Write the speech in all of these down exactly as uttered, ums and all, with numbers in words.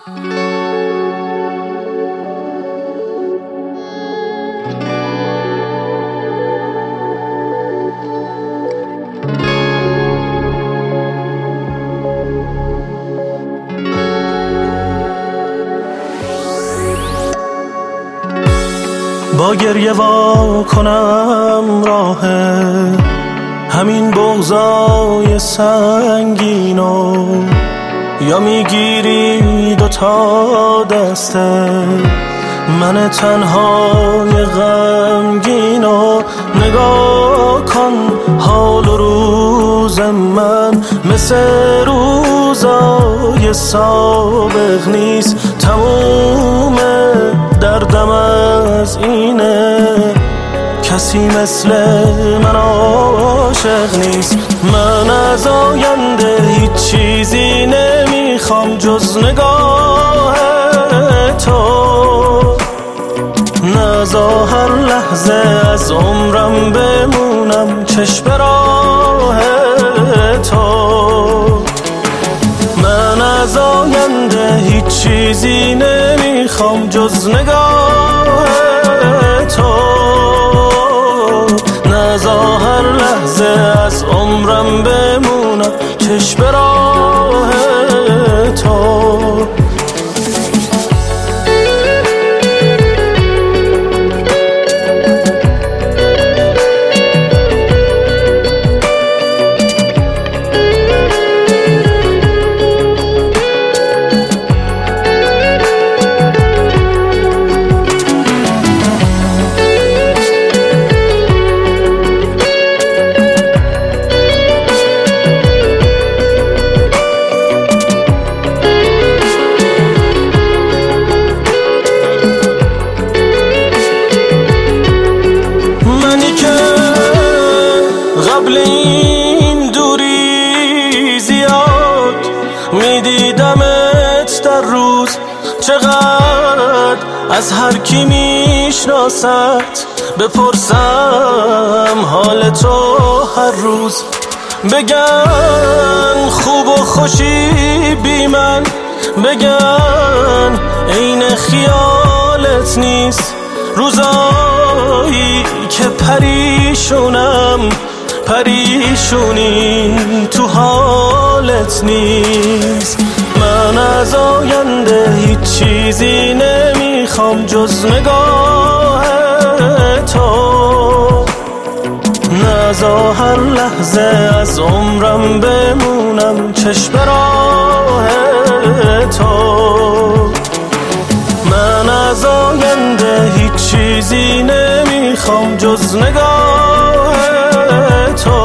با گریه وا کنم راه همین بغضای سنگینو، یا میگیری دوتا دسته من تنهای غمگینو. نگاه کن حال و روز من مثل روزای سابق نیست، تموم دردم از اینه کسی مثل من عاشق نیست. من از آینده هیچ چیزی نمیخوام جز نگاه تو، نذار هر لحظه از عمرم بمونم چشم راه تو. من از آینده هیچ چیزی نمیخوام جز نگاه تو، نذار هر لحظه از عمرم بمونم چشم راه تو. قبل این دوری زیاد میدیدمت در روز، چقدر از هر کی میشناست بپرسم حال تو هر روز. بگن خوب و خوشی بی من، بگن عین خیالت نیست، روزایی که پریشونم پریشونی تو حالت نیست. من از آینده هیچ چیزی نمیخوام جز نگاه تو، نذار هر لحظه از عمرم بمونم چشم راه تو. من از آینده هیچ چیزی نمیخوام جز نگاه تو،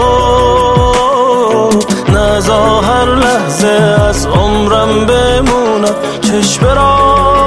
نذار هر لحظه از عمرم بمونم چشم راه